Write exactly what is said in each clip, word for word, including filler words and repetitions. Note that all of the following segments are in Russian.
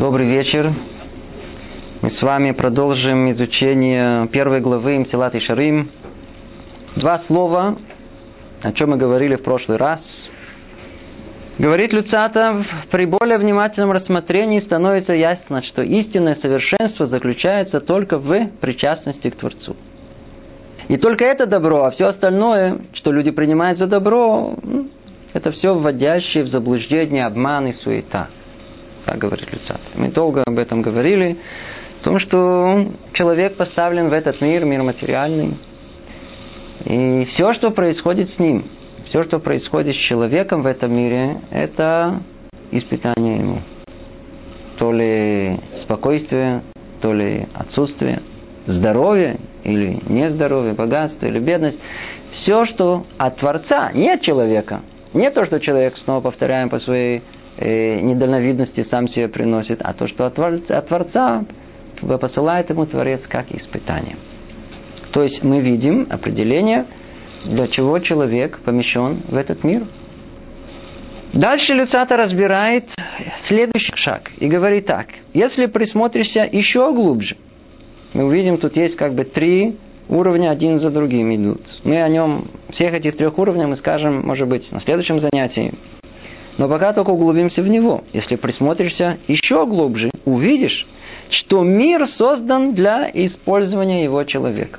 Добрый вечер. Мы с вами продолжим изучение первой главы Месилат Йешарим. Два слова, о чем мы говорили в прошлый раз. Говорит Люцатов, при более внимательном рассмотрении становится ясно, что истинное совершенство заключается только в причастности к Творцу. И только это добро, а все остальное, что люди принимают за добро, это все вводящее в заблуждение, обман и суета. Так говорит Люцатов. Мы долго об этом говорили, о том, что человек поставлен в этот мир, мир материальный. И все, что происходит с ним, все, что происходит с человеком в этом мире, это испытание ему. То ли спокойствие, то ли отсутствие, здоровье или нездоровье, богатство или бедность. Все, что от Творца, не от человека. Не то, что человек, снова повторяем, по своей э, недальновидности сам себе приносит, а то, что от Творца, от Творца посылает ему Творец как испытание. То есть мы видим определение, для чего человек помещен в этот мир. Дальше Люцатов разбирает следующий шаг и говорит так. Если присмотришься еще глубже, мы увидим, тут есть как бы три уровня, один за другим идут. Мы о нем, всех этих трех уровней мы скажем, может быть, на следующем занятии. Но пока только углубимся в него. Если присмотришься еще глубже, увидишь, что мир создан для использования его человека.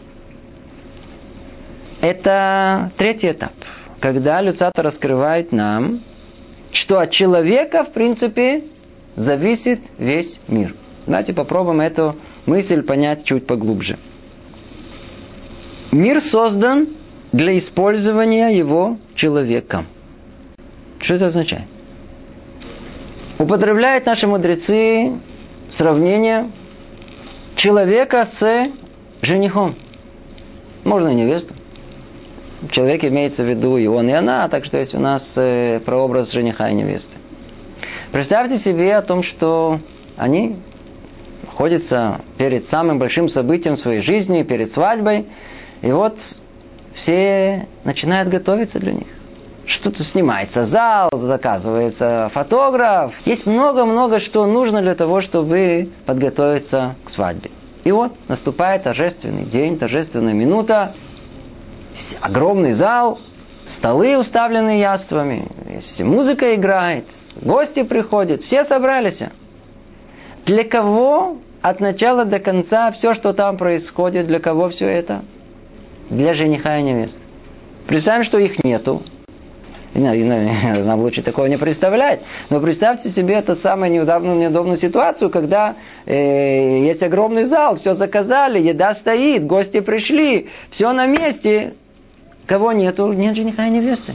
Это третий этап, когда Люцатов раскрывает нам, что от человека, в принципе, зависит весь мир. Давайте попробуем эту мысль понять чуть поглубже. Мир создан для использования его человеком. Что это означает? Употребляют наши мудрецы сравнение человека с женихом. Можно и невесту. Человек имеется в виду и он, и она, так что есть у нас э, прообраз жениха и невесты. Представьте себе о том, что они находятся перед самым большим событием в своей жизни, перед свадьбой, и вот все начинают готовиться для них. Что-то снимается зал, заказывается фотограф. Есть много-много, что нужно для того, чтобы подготовиться к свадьбе. И вот наступает торжественный день, торжественная минута. Огромный зал, столы уставлены яствами, музыка играет, гости приходят, все собрались. Для кого от начала до конца все, что там происходит, для кого все это? Для жениха и невесты. Представим, что их нету. Нам лучше такого не представлять. Но представьте себе ту самую неудобную, неудобную ситуацию, когда э, есть огромный зал, все заказали, еда стоит, гости пришли, все на месте. Кого нету? Нет жениха и невесты.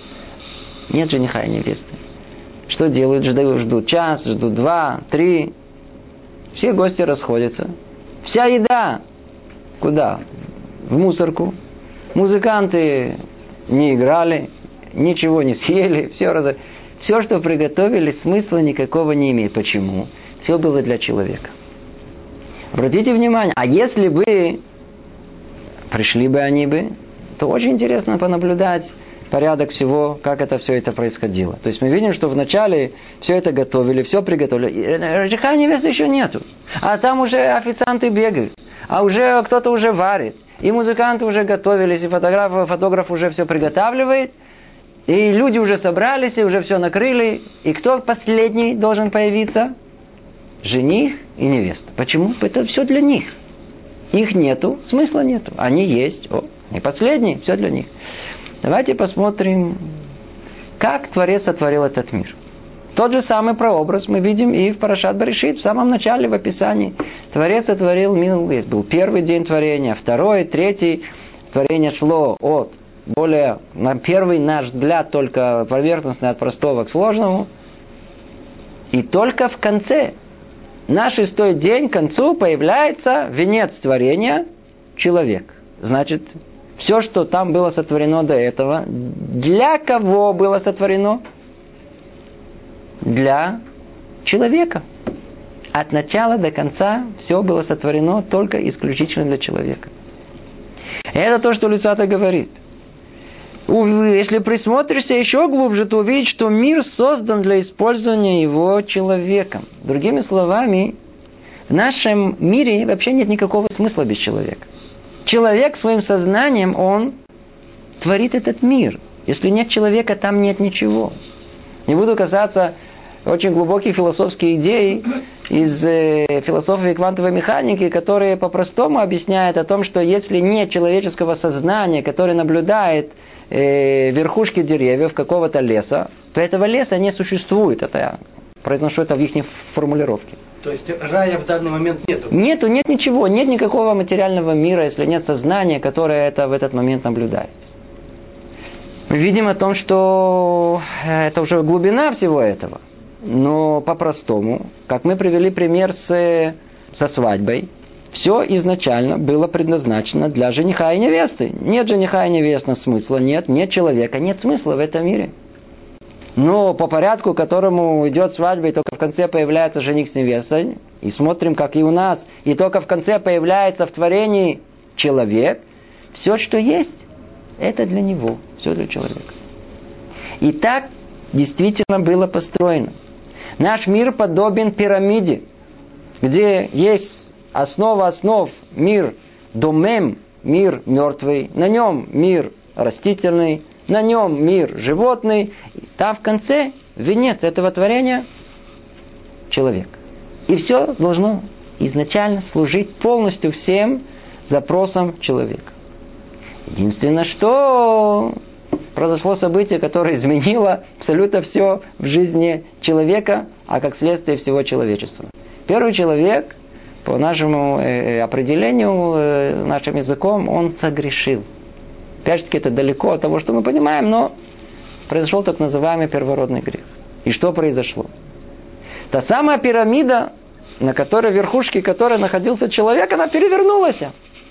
Нет жениха и невесты. Что делают? Ждут, ждут час, ждут два, три. Все гости расходятся. Вся еда куда? В мусорку. Музыканты не играли, ничего не съели, все, раз... все, что приготовили, смысла никакого не имеет. Почему? Все было для человека. Обратите внимание, а если бы пришли бы они бы, то очень интересно понаблюдать порядок всего, как это все это происходило. То есть мы видим, что вначале все это готовили, все приготовили. Жениха и невесты еще нету. А там уже официанты бегают. А уже кто-то уже варит. И музыканты уже готовились, и фотограф, фотограф уже все приготавливает. И люди уже собрались, и уже все накрыли. И кто последний должен появиться? Жених и невеста. Почему? Это все для них. Их нету, смысла нету. Они есть. О, и последний, все для них. Давайте посмотрим, как Творец сотворил этот мир. Тот же самый прообраз мы видим и в Парашат Берешит, в самом начале, в описании. Творец сотворил мир. Был первый день творения, второй, третий. Творение шло от более, на первый наш взгляд, только поверхностный, от простого к сложному. И только в конце, на шестой день, к концу, появляется венец творения – человек. Значит, все, что там было сотворено до этого, для кого было сотворено? Для человека. От начала до конца все было сотворено только исключительно для человека. Это то, что Люцатов говорит. Если присмотришься еще глубже, то увидишь, что мир создан для использования его человеком. Другими словами, в нашем мире вообще нет никакого смысла без человека. Человек своим сознанием, он творит этот мир. Если нет человека, там нет ничего. Не буду касаться очень глубоких философских идей из э, философии квантовой механики, которые по-простому объясняют о том, что если нет человеческого сознания, которое наблюдает э, верхушки деревьев какого-то леса, то этого леса не существует. Это я произношу это в их формулировке. То есть рая в данный момент нету? Нету, нет ничего, нет никакого материального мира, если нет сознания, которое это в этот момент наблюдает. Мы видим о том, что это уже глубина всего этого. Но по-простому, как мы привели пример с, со свадьбой, все изначально было предназначено для жениха и невесты. Нет жениха и невесты, смысла нет, нет человека, нет смысла в этом мире. Но по порядку, которому идет свадьба, и только в конце появляется жених с невестой, и смотрим, как и у нас, и только в конце появляется в творении человек, все, что есть, это для него, все для человека. И так действительно было построено. Наш мир подобен пирамиде, где есть основа основ, мир домем, мир мертвый, на нем мир растительный, на нем мир животный, там в конце венец этого творения человек. И все должно изначально служить полностью всем запросам человека. Единственное, что произошло событие, которое изменило абсолютно все в жизни человека, а как следствие всего человечества. Первый человек, по нашему э, определению, э, нашим языком, он согрешил. Опять-таки, это далеко от того, что мы понимаем, но произошел так называемый первородный грех. И что произошло? Та самая пирамида, на которой верхушке которой находился человек, она перевернулась.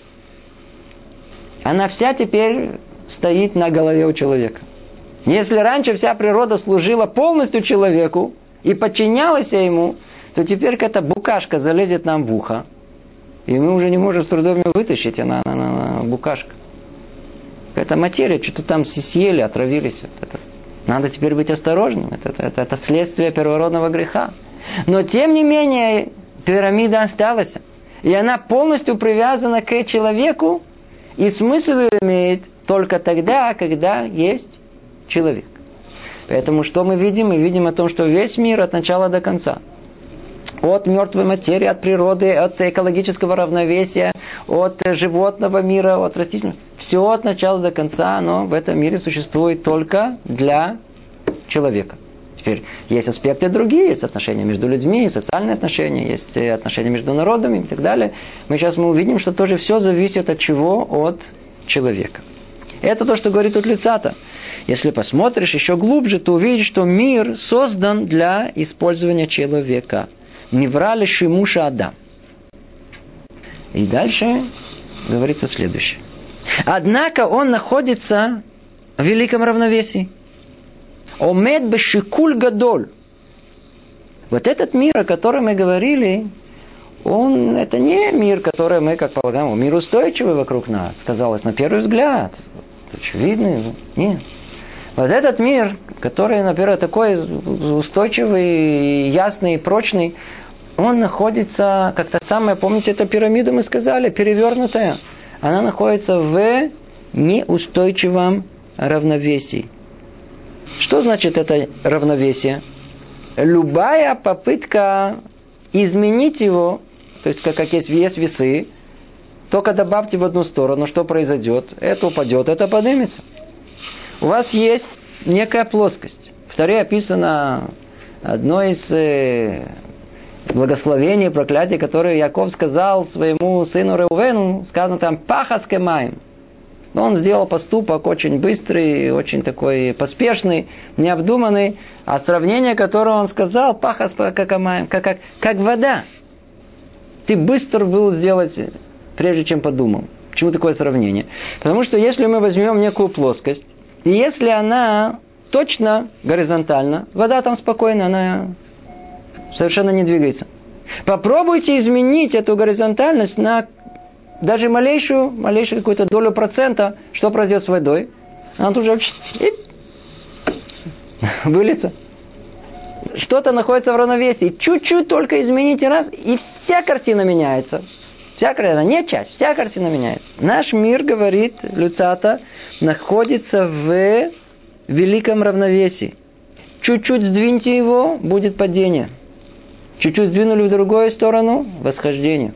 Она вся теперь стоит на голове у человека. Если раньше вся природа служила полностью человеку и подчинялась ему, то теперь эта букашка залезет нам в ухо, и мы уже не можем с трудом ее вытащить, она, она, она, она букашка. Это материя, что-то там съели, отравились. Это, надо теперь быть осторожным. Это, это, это следствие первородного греха. Но тем не менее, пирамида осталась. И она полностью привязана к человеку, и смысл ее имеет только тогда, когда есть человек. Поэтому что мы видим? Мы видим о том, что весь мир от начала до конца, от мертвой материи, от природы, от экологического равновесия, от животного мира, от растительного, все от начала до конца, оно в этом мире существует только для человека. Теперь есть аспекты другие, есть отношения между людьми, социальные отношения, есть отношения между народами и так далее. Мы сейчас мы увидим, что тоже все зависит от чего? От человека. Это то, что говорит тут лицата. Если посмотришь еще глубже, то увидишь, что мир создан для использования человека. Неврали шимуша Адам. И дальше говорится следующее. Однако он находится в великом равновесии. Омед бешикуль гадоль. Вот этот мир, о котором мы говорили, он, это не мир, который мы, как полагаем, мир устойчивый вокруг нас, казалось, на первый взгляд. Очевидно, нет. Вот этот мир, который, например, такой устойчивый, ясный, прочный, он находится, как та самая, помните, эта пирамида, мы сказали, перевернутая. Она находится в неустойчивом равновесии. Что значит это равновесие? Любая попытка изменить его, то есть как есть есть весы, только добавьте в одну сторону, что произойдет? Это упадет, это поднимется. У вас есть некая плоскость. В Торе описано одно из э, благословений, проклятий, которое Яков сказал своему сыну Реувену, сказано там «пахас кемаим». Он сделал поступок очень быстрый, очень такой поспешный, необдуманный, а сравнение, которое он сказал, «пахас кемаим», как, как, как вода. Ты быстро был сделать, прежде чем подумал. Почему такое сравнение? Потому что если мы возьмем некую плоскость, и если она точно горизонтальна, вода там спокойно, она совершенно не двигается. Попробуйте изменить эту горизонтальность на даже малейшую, малейшую какую-то долю процента, что произойдет с водой. Она тут же и выльется. Что-то находится в равновесии. Чуть-чуть только измените раз, и вся картина меняется. Вся картина, не часть, вся картина меняется. Наш мир, говорит Люцата, находится в великом равновесии. Чуть-чуть сдвиньте его, будет падение. Чуть-чуть сдвинули в другую сторону, восхождение.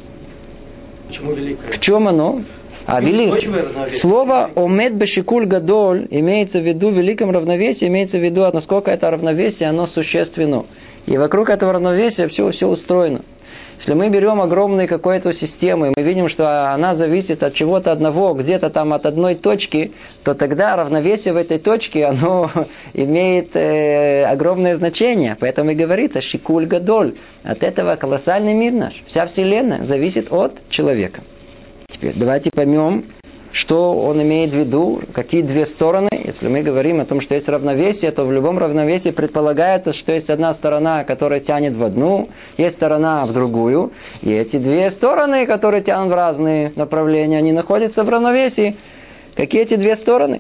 Почему великое? В чем оно? А велик... Слово «омед бешикуль гадоль» имеется в виду в великом равновесии, имеется в виду, насколько это равновесие, оно существенно. И вокруг этого равновесия все, все устроено. Если мы берем огромную какую-то систему, и мы видим, что она зависит от чего-то одного, где-то там от одной точки, то тогда равновесие в этой точке, оно имеет э, огромное значение. Поэтому и говорится «шикуль гадоль». От этого колоссальный мир наш, вся Вселенная зависит от человека. Теперь давайте поймем, что он имеет в виду, какие две стороны. Если мы говорим о том, что есть равновесие, то в любом равновесии предполагается, что есть одна сторона, которая тянет в одну, есть сторона в другую. И эти две стороны, которые тянут в разные направления, они находятся в равновесии. Какие эти две стороны?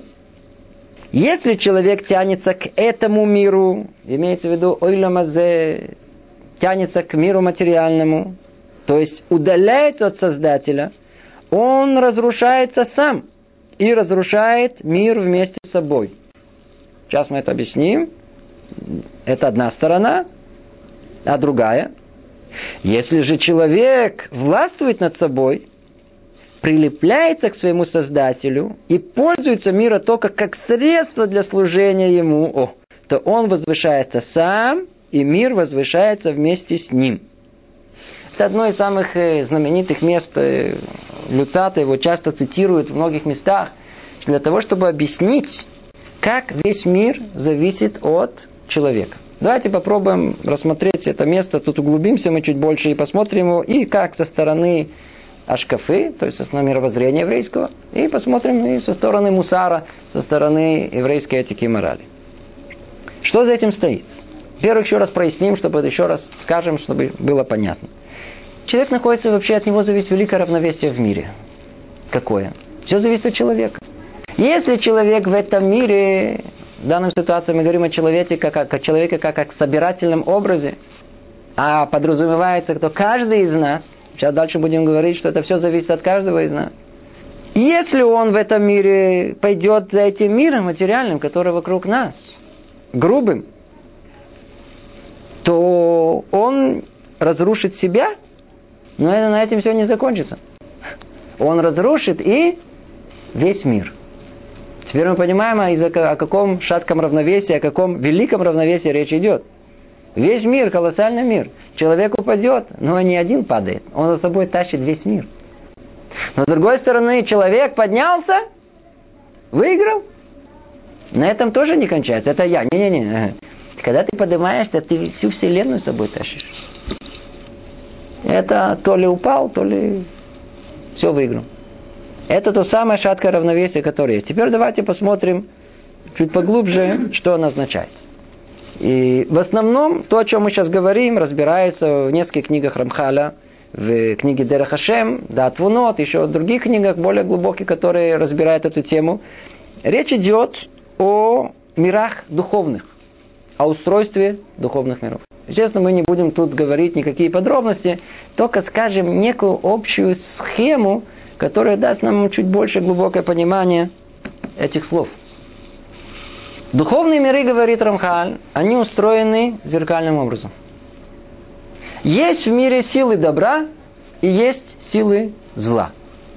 Если человек тянется к этому миру, имеется в виду ойламазе, тянется к миру материальному, то есть удаляется от Создателя, он разрушается сам и разрушает мир вместе с собой. Сейчас мы это объясним. Это одна сторона, а другая. Если же человек властвует над собой, прилепляется к своему Создателю и пользуется миром только как средство для служения ему, о, то он возвышается сам, и мир возвышается вместе с ним. Это одно из самых знаменитых мест. Люцата его часто цитируют в многих местах, для того, чтобы объяснить, как весь мир зависит от человека. Давайте попробуем рассмотреть это место, тут углубимся мы чуть больше и посмотрим его, и как со стороны ашкафы, то есть со стороны мировоззрения еврейского, и посмотрим и со стороны мусара, со стороны еврейской этики и морали. Что за этим стоит? Во-первых, еще раз проясним, чтобы еще раз скажем, чтобы было понятно. Человек находится, вообще от него зависит великое равновесие в мире. Какое? Все зависит от человека. Если человек в этом мире, в данной ситуации мы говорим о человеке как о человеке как о собирательном образе, а подразумевается, что каждый из нас, сейчас дальше будем говорить, что это все зависит от каждого из нас. Если он в этом мире пойдет за этим миром материальным, который вокруг нас, грубым, то он разрушит себя. Но это, на этом все не закончится. Он разрушит и весь мир. Теперь мы понимаем, о каком шатком равновесии, о каком великом равновесии речь идет. Весь мир, колоссальный мир. Человек упадет, но не один падает. Он за собой тащит весь мир. Но с другой стороны, человек поднялся, выиграл. На этом тоже не кончается. Это я. Не-не-не. Когда ты поднимаешься, ты всю вселенную с собой тащишь. Это то ли упал, то ли все выиграл. Это то самое шаткое равновесие, которое есть. Теперь давайте посмотрим чуть поглубже, что оно означает. И в основном то, о чем мы сейчас говорим, разбирается в нескольких книгах Рамхаля, в книге Дерех Хашем, Дат Вунот, еще в других книгах более глубоких, которые разбирают эту тему. Речь идет о мирах духовных, о устройстве духовных миров. Естественно, мы не будем тут говорить никакие подробности, только скажем некую общую схему, которая даст нам чуть больше глубокое понимание этих слов. Духовные миры, говорит Рамхаль, они устроены зеркальным образом. Есть в мире силы добра и есть силы зла.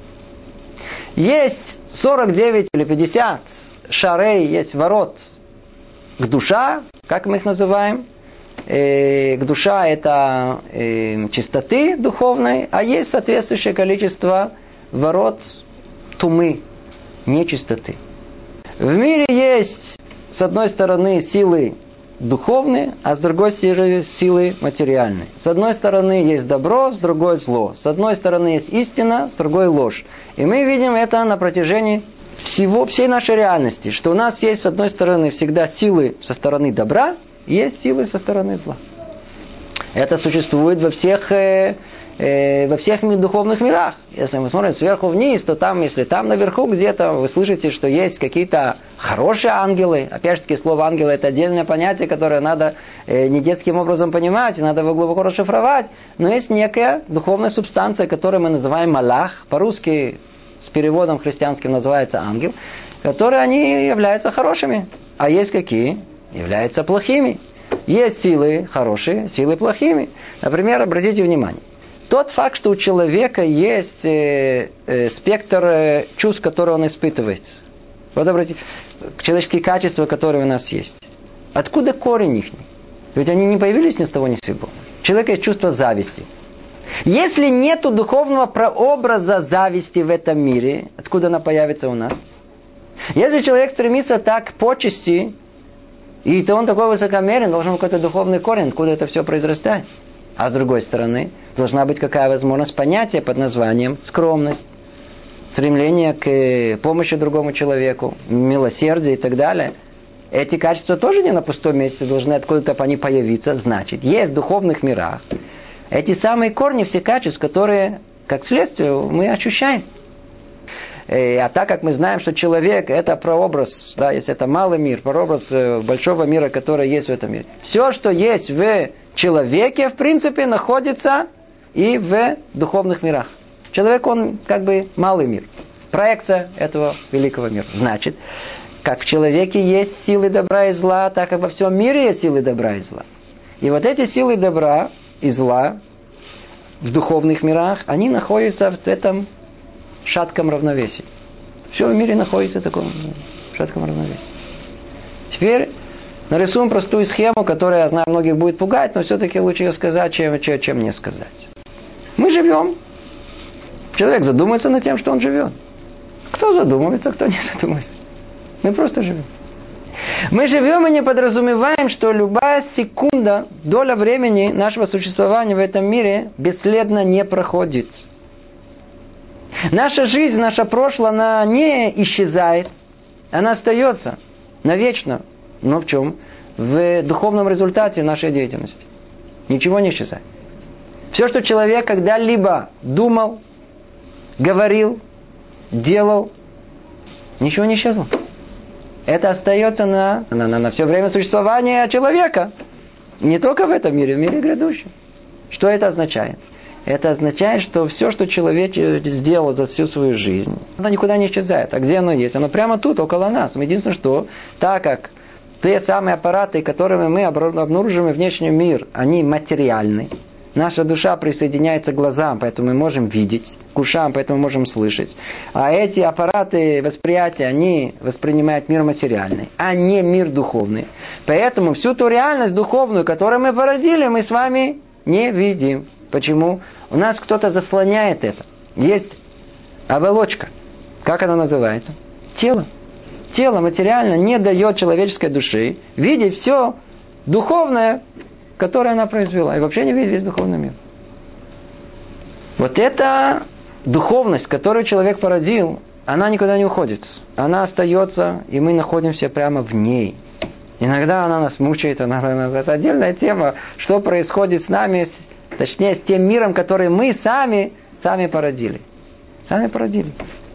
Есть сорок девять или пятьдесят шарей, есть ворот к душа, как мы их называем. Э, к душа это э, чистоты духовной, а есть соответствующее количество ворот тумы, нечистоты. В мире есть с одной стороны силы духовные, а с другой стороны силы материальные. С одной стороны есть добро, с другой зло. С одной стороны есть истина, с другой ложь. И мы видим это на протяжении всего, всей нашей реальности, что у нас есть с одной стороны всегда силы со стороны добра, есть силы со стороны зла. Это существует во всех, э, э, во всех духовных мирах. Если мы смотрим сверху вниз, то там, если там наверху где-то вы слышите, что есть какие-то хорошие ангелы. Опять же таки, слово ангелы это отдельное понятие, которое надо э, не детским образом понимать, надо его глубоко расшифровать. Но есть некая духовная субстанция, которую мы называем малах. По-русски с переводом христианским называется ангел. Которые они являются хорошими. А есть какие? Являются плохими. Есть силы хорошие, силы плохими. Например, обратите внимание. Тот факт, что у человека есть э, э, спектр э, чувств, которые он испытывает. Вот обратите, человеческие качества, которые у нас есть. Откуда корень их? Ведь они не появились ни с того ни с сего. У человека есть чувство зависти. Если нет духовного прообраза зависти в этом мире, откуда она появится у нас? Если человек стремится так к почести, и то он такой высокомерен, должен быть какой-то духовный корень, откуда это все произрастает. А с другой стороны, должна быть какая возможность понятия под названием скромность, стремление к помощи другому человеку, милосердие и так далее. Эти качества тоже не на пустом месте, должны откуда-то они появиться. Значит, есть в духовных мирах эти самые корни, все качества, которые, как следствие, мы ощущаем. А так как мы знаем, что человек это прообраз, да, если это малый мир, прообраз большого мира, который есть в этом мире. Все, что есть в человеке, в принципе, находится и в духовных мирах. Человек, он как бы малый мир, проекция этого великого мира. Значит, как в человеке есть силы добра и зла, так как во всем мире есть силы добра и зла. И вот эти силы добра и зла в духовных мирах, они находятся в этом шатком равновесии. Все в мире находится в таком шатком равновесии. Теперь нарисуем простую схему, которая, я знаю, многих будет пугать, но все-таки лучше ее сказать, чем, чем, чем не сказать. Мы живем. Человек задумается над тем, что он живет. Кто задумывается, кто не задумывается. Мы просто живем. Мы живем и не подразумеваем, что любая секунда, доля времени нашего существования в этом мире бесследно не проходит. Наша жизнь, наше прошлое, она не исчезает. Она остается навечно. Но в чем? В духовном результате нашей деятельности. Ничего не исчезает. Все, что человек когда-либо думал, говорил, делал, ничего не исчезло. Это остается на, на, на, на все время существования человека. Не только в этом мире, в мире грядущем. Что это означает? Это означает, что все, что человек сделал за всю свою жизнь, оно никуда не исчезает. А где оно есть? Оно прямо тут, около нас. Единственное, что так как те самые аппараты, которыми мы обнаруживаем внешний мир, они материальны. Наша душа присоединяется к глазам, поэтому мы можем видеть, к ушам, поэтому мы можем слышать. А эти аппараты восприятия, они воспринимают мир материальный, а не мир духовный. Поэтому всю ту реальность духовную, которую мы породили, мы с вами не видим. Почему? У нас кто-то заслоняет это. Есть оболочка. Как она называется? Тело. Тело материально не дает человеческой душе видеть все духовное, которое она произвела. И вообще не видит весь духовный мир. Вот эта духовность, которую человек породил, она никуда не уходит. Она остается, и мы находимся прямо в ней. Иногда она нас мучает. Она, это отдельная тема, что происходит с нами, точнее, с тем миром, который мы сами, сами породили. Сами породили.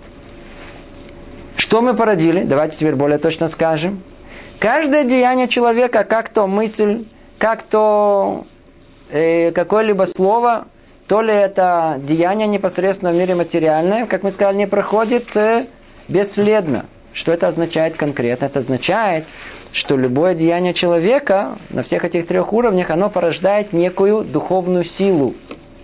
Что мы породили? Давайте теперь более точно скажем. Каждое деяние человека, как то мысль, как то э, какое-либо слово, то ли это деяние непосредственно в мире материальное, как мы сказали, не проходит э, бесследно. Что это означает конкретно? Это означает, что любое деяние человека на всех этих трех уровнях, оно порождает некую духовную силу.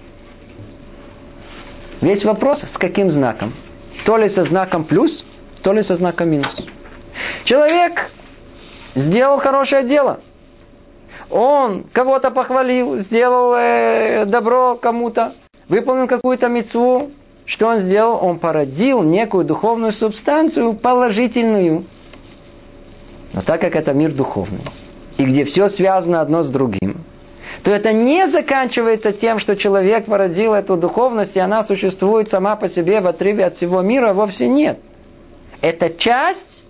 Весь вопрос, с каким знаком? То ли со знаком плюс, то ли со знаком минус. Человек сделал хорошее дело. Он кого-то похвалил, сделал э, добро кому-то, выполнил какую-то мицву. Что он сделал? Он породил некую духовную субстанцию положительную. Но так как это мир духовный, и где все связано одно с другим, то это не заканчивается тем, что человек породил эту духовность, и она существует сама по себе в отрыве от всего мира. Вовсе нет. Это часть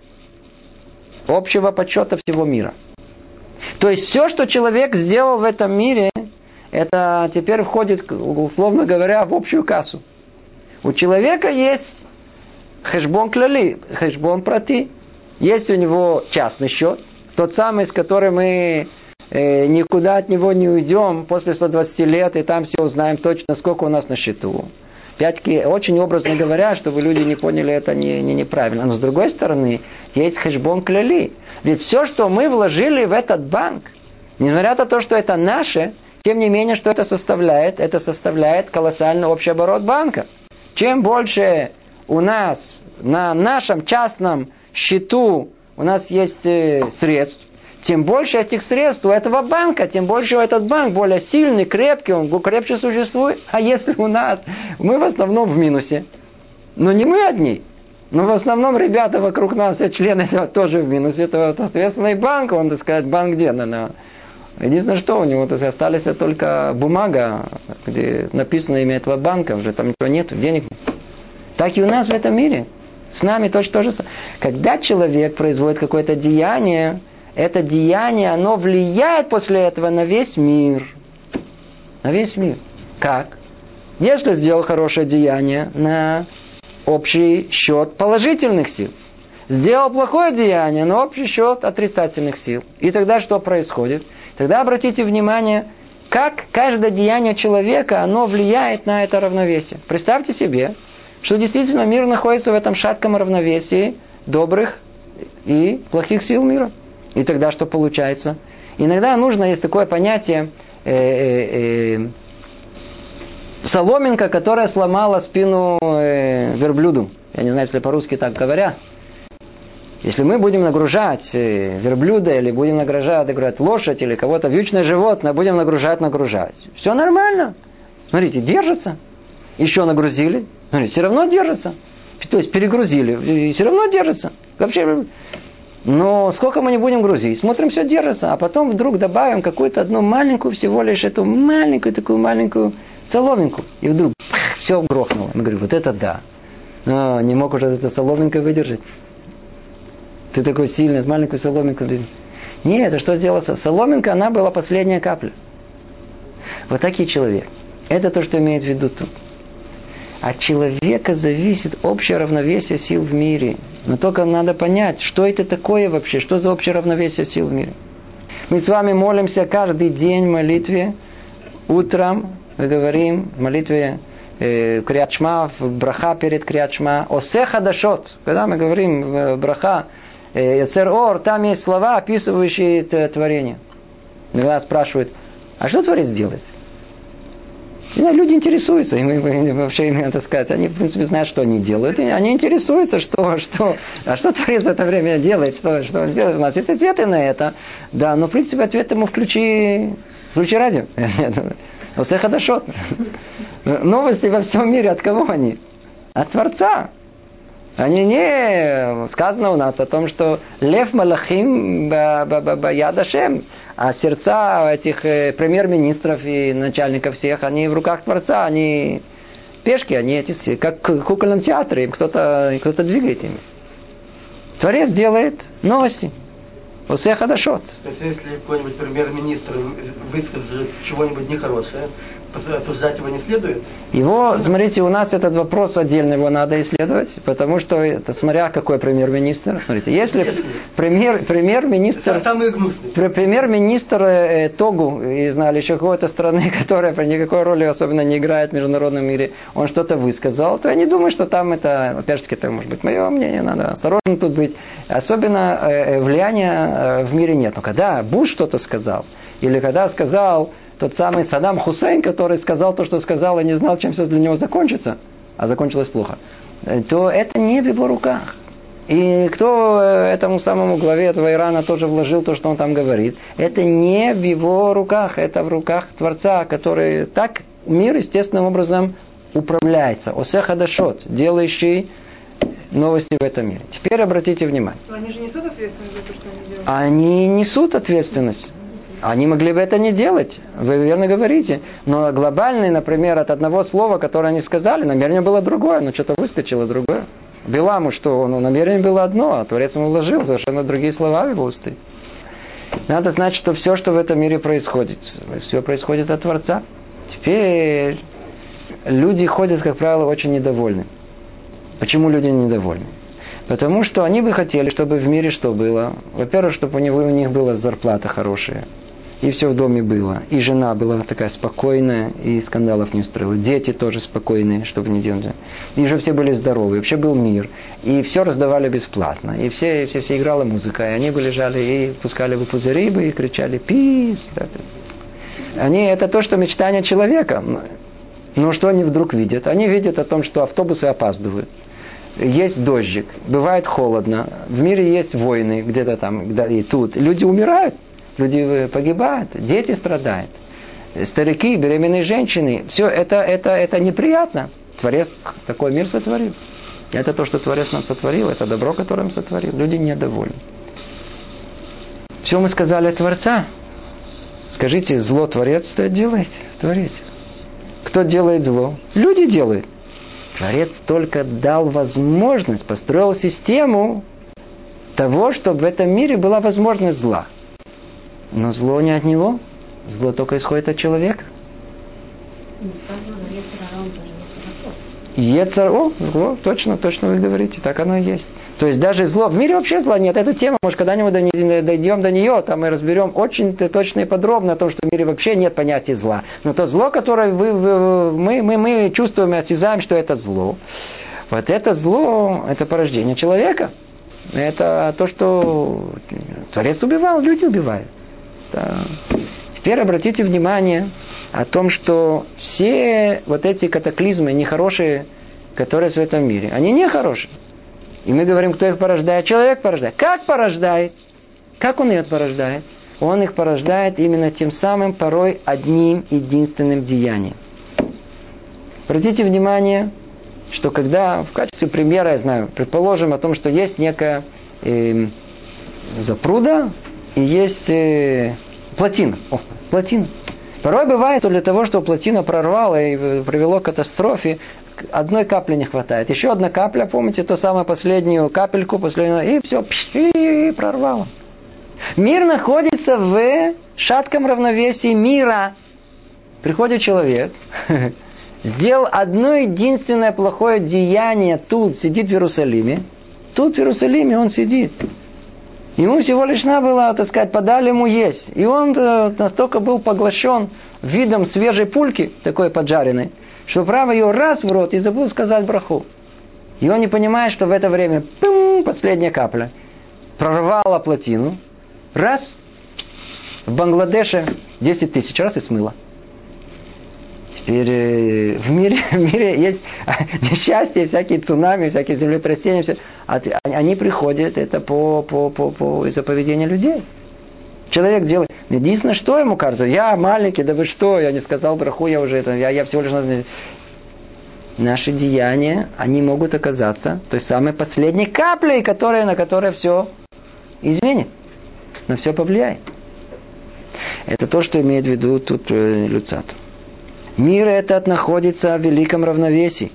общего подсчета всего мира. То есть все, что человек сделал в этом мире, это теперь входит, условно говоря, в общую кассу. У человека есть хэшбон кляли, хэшбон прати. Есть у него частный счет, тот самый, с которым мы э, никуда от него не уйдем после ста двадцати лет, и там все узнаем точно, сколько у нас на счету. Опять-таки, очень образно говоря, чтобы люди не поняли это не, не, неправильно. Но с другой стороны, есть хэшбон кляли. Ведь все, что мы вложили в этот банк, несмотря на то, что это наше, тем не менее, что это составляет? Это составляет колоссальный общий оборот банка. Чем больше у нас на нашем частном счету у нас есть средств, тем больше этих средств у этого банка, тем больше этот банк более сильный, крепкий, он крепче существует. А если у нас, мы в основном в минусе, но не мы одни, но в основном ребята вокруг нас, все члены этого тоже в минусе, то, соответственно, и банк, он, так сказать, банк где? На, единственное, что у него, то есть, остались только бумага, где написано имя этого банка, уже там ничего нет, денег нет. Так и у нас в этом мире. С нами точно то же самое. Когда человек производит какое-то деяние, это деяние, оно влияет после этого на весь мир. На весь мир. Как? Если сделал хорошее деяние, на общий счет положительных сил. Сделал плохое деяние, на общий счет отрицательных сил. И тогда что происходит? Тогда обратите внимание, как каждое деяние человека, оно влияет на это равновесие. Представьте себе, что действительно мир находится в этом шатком равновесии добрых и плохих сил мира. И тогда что получается? Иногда нужно, есть такое понятие, э, э, э, соломинка, которая сломала спину э, верблюду. Я не знаю, если по-русски так говорят. Если мы будем нагружать э, верблюда, или будем нагружать, нагружать лошадь, или кого-то вьючное животное, будем нагружать, нагружать. Все нормально. Смотрите, держится. Еще нагрузили. Смотрите, все равно держится. То есть перегрузили. И все равно держится. Вообще... Но сколько мы не будем грузить, смотрим, все держится, а потом вдруг добавим какую-то одну маленькую, всего лишь эту маленькую, такую маленькую соломинку. И вдруг пах, все грохнуло. Я говорю, вот это да. Но не мог уже эта соломинка выдержать. Ты такой сильный, маленькую соломинку. Нет, это что сделала? Соломинка, она была последняя капля. Вот так и человек. Это то, что имеет в виду тут. От человека зависит общее равновесие сил в мире. Но только надо понять, что это такое вообще, что за общее равновесие сил в мире. Мы с вами молимся каждый день в молитве. Утром мы говорим в молитве э, Криат Шма, в браха перед Криат Шма. Осе хадашот. Когда мы говорим в браха Яцер Ор, там есть слова, описывающие это творение. Иногда спрашивают, а что Творец делает? Люди интересуются, и мы, вообще, так сказать, они, в принципе, знают, что они делают, и они интересуются, что, что, а что Творец в это время делает, что, что он делает. У нас есть ответы на это, да, но, в принципе, ответ ему включи, включи радио. Осе хадашот. Новости во всем мире от кого они? От Творца. Они не... Сказано у нас о том, что лев малахим яд Ашем, а сердца этих премьер-министров и начальников всех, они в руках Творца, они пешки, они эти, как в кукольном театре, им кто-то, кто-то двигает ими. Творец делает новости. Осе хадашот. То есть, если какой-нибудь премьер-министр выскажет чего-нибудь нехорошее, осуждать его не следует? Его, смотрите, у нас этот вопрос отдельно, его надо исследовать, потому что, это, смотря какой премьер-министр, смотрите, если премьер, премьер-министр, премьер-министр э, Тогу, и знали еще какой-то страны, которая никакой роли особенно не играет в международном мире, он что-то высказал, то я не думаю, что там это, опять-таки, это может быть мое мнение, надо осторожно тут быть. Особенно э, влияния э, в мире нет. Но когда Буш что-то сказал, или когда сказал тот самый Саддам Хусейн, который сказал то, что сказал, и не знал, чем все для него закончится, а закончилось плохо, то это не в его руках. И кто этому самому главе этого Ирана тоже вложил то, что он там говорит, это не в его руках, это в руках Творца, который так мир естественным образом управляется. Осе хадашот, делающий новости в этом мире. Теперь обратите внимание. Но они же несут ответственность за то, что они делают? Они несут ответственность. Они могли бы это не делать, вы верно говорите. Но глобальный, например, от одного слова, которое они сказали, намерение было другое, но что-то выскочило другое. Биламу, что ну, намерение было одно, а Творец ему вложил совершенно другие слова в его усты. Надо знать, что все, что в этом мире происходит, все происходит от Творца. Теперь люди ходят, как правило, очень недовольны. Почему люди недовольны? Потому что они бы хотели, чтобы в мире что было? Во-первых, чтобы у, него, у них была зарплата хорошая. И все в доме было. И жена была такая спокойная, и скандалов не устроила. Дети тоже спокойные, чтобы не делать. И же все были здоровы. Вообще был мир. И все раздавали бесплатно. И все, все, все играла музыка. И они бы лежали и пускали бы пузыри бы, и кричали «Пис!». Они, это то, что мечтание человека. Но что они вдруг видят? Они видят о том, что автобусы опаздывают. Есть дождик. Бывает холодно. В мире есть войны где-то там и тут. Люди умирают. Люди погибают, дети страдают, старики, беременные женщины. Все это, это, это неприятно. Творец такой мир сотворил. Это то, что Творец нам сотворил, это добро, которое он сотворил. Люди недовольны. Все мы сказали о Творца. Скажите, зло Творец что делает? Творец. Кто делает зло? Люди делают. Творец только дал возможность, построил систему того, чтобы в этом мире была возможность зла. Но зло не от него. Зло только исходит от человека. Ецер, о, о, точно, точно вы говорите, так оно и есть. То есть даже зло, в мире вообще зла нет, эта тема, может когда-нибудь дойдем до нее, там мы разберем очень точно и подробно о том, что в мире вообще нет понятия зла. Но то зло, которое вы, вы, мы, мы, мы чувствуем и осязаем, что это зло, вот это зло, это порождение человека. Это то, что Творец убивал, люди убивают. Да. Теперь обратите внимание о том, что все вот эти катаклизмы нехорошие, которые в этом мире, они нехорошие. И мы говорим, кто их порождает? Человек порождает. Как порождает? Как он их порождает? Он их порождает именно тем самым порой одним единственным деянием. Обратите внимание, что когда в качестве примера, я знаю, предположим о том, что есть некая э, запруда, и есть э, плотина. О, плотина. Порой бывает, что для того, чтобы плотина прорвала и привело к катастрофе, одной капли не хватает. Еще одна капля, помните, ту самую последнюю капельку, последнюю, и все, пш, и прорвало. Мир находится в шатком равновесии мира. Приходит человек, сделал одно единственное плохое деяние тут, сидит в Иерусалиме. Тут в Иерусалиме он сидит. Ему всего лишь надо было, так сказать, подали ему есть. И он настолько был поглощен видом свежей пульки, такой поджаренной, что право ее раз в рот и забыл сказать браху. И он не понимает, что в это время пум, последняя капля прорвала плотину. Раз, в Бангладеше десять тысяч раз и смыло. Теперь э, в, мире, в мире есть несчастья, всякие цунами, всякие землетрясения. Все. Они приходят это по, по, по, по из-за поведения людей. Человек делает. Единственное, что ему кажется, я маленький, да вы что, я не сказал браху, я уже это, я, я всего лишь... Наши деяния, они могут оказаться той самой последней каплей, которая, на которой все изменит, на все повлияет. Это то, что имеет в виду тут э, Люцат. Мир этот находится в великом равновесии.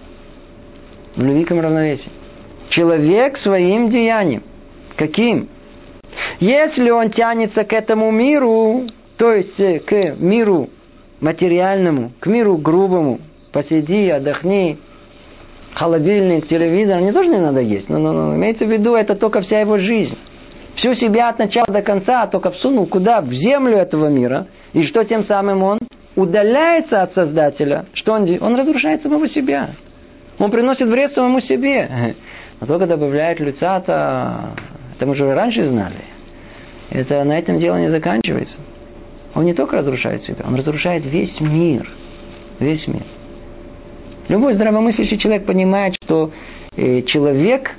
В великом равновесии. Человек своим деянием. Каким? Если он тянется к этому миру, то есть к миру материальному, к миру грубому, посиди, отдохни, холодильник, телевизор, не тоже не надо есть. Но, но, но имеется в виду, это только вся его жизнь. Всю себя от начала до конца только всунул куда? В землю этого мира. И что тем самым он? Удаляется от Создателя. Что он делает? Он разрушает самого себя. Он приносит вред самому себе. Но только добавляет Люцата, это мы уже раньше знали. Это на этом дело не заканчивается. Он не только разрушает себя, он разрушает весь мир. Весь мир. Любой здравомыслящий человек понимает, что э, человек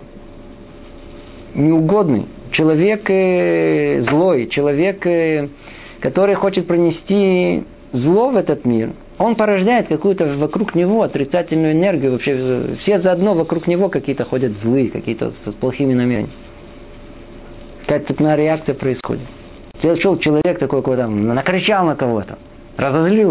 неугодный, человек э, злой, человек, э, который хочет принести зло в этот мир, он порождает какую-то вокруг него отрицательную энергию. Вообще все заодно вокруг него какие-то ходят злые, какие-то с плохими намерениями. Какая-то цепная реакция происходит. Пришел человек такой, какой-то, накричал на кого-то, разозлил его.